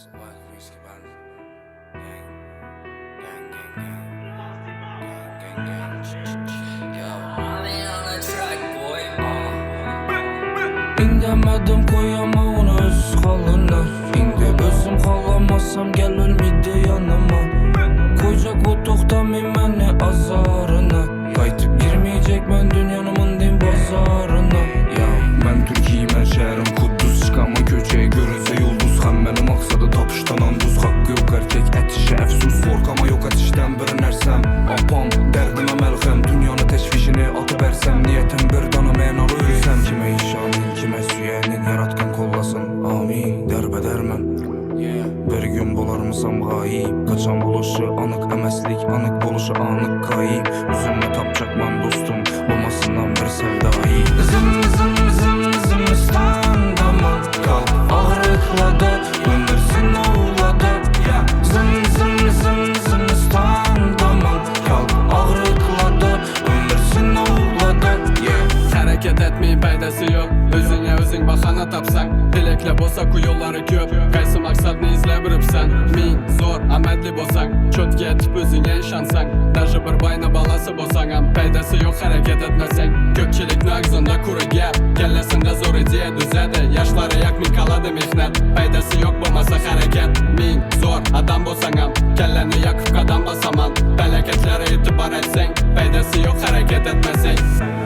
What whiskey band? Gang, gang, gang, gang, gang, gang, gang. Yo, money on the track, boy. İndemedim koyama onu öz halına. İndi özüm halamasam gel ölmedi yanıma. Koyacak o toktamayım beni azarına. Kaytıp girmeyecek ben dünyanımın din bazarına. Ya ben Türkiye'yim ben şehrim Kudüs. Çıkama köçeğe görünse yıldız. Hem benim maksadı tapıştan anduz. Hakkı yok erkek et işe efsus. Korkama yok ateşten bir nersem. Apam derdime melhem. Dünyanın teşvişini atıversem. Niyetim bir dana men arıysam. Kime işanın kime süyenin yaratkan kollasın. Amin derbedermem. Bir gün bularmısam gayip. Kaçan buluşu anık emeslik. Anık buluşu anık kayıp. Üzümle tapacakman dostum. Olmasından bir sevdayı. Zım zım zım zım İstanbul'dan kalk ağrıkladı. Ömürsün oğladı. Zım zım zım zım İstanbul'dan kalk ağrıkladı. Ömürsün oğladı. Hareket etmeyin paydası yok. Özüne özün bahana tapsan. Dilekle bosa kuyuları köp. Kaysı maksatını izle biripsen. Min zor ametli bosan. Çötke etip özüne işansan. Darjı bir bayna balası bosan. Paydası yok hareket etmesen. Kökçilik nagzında kuru gap. Kellesinde zor idiye düzede. Yaşları yakmin kaladı mihnet. Paydası yok bulmasa hareket. Min zor adam bosan. Kelleni yakıp kadam basaman. Feleketlere itibar etsen. Paydası yok hareket etmesen.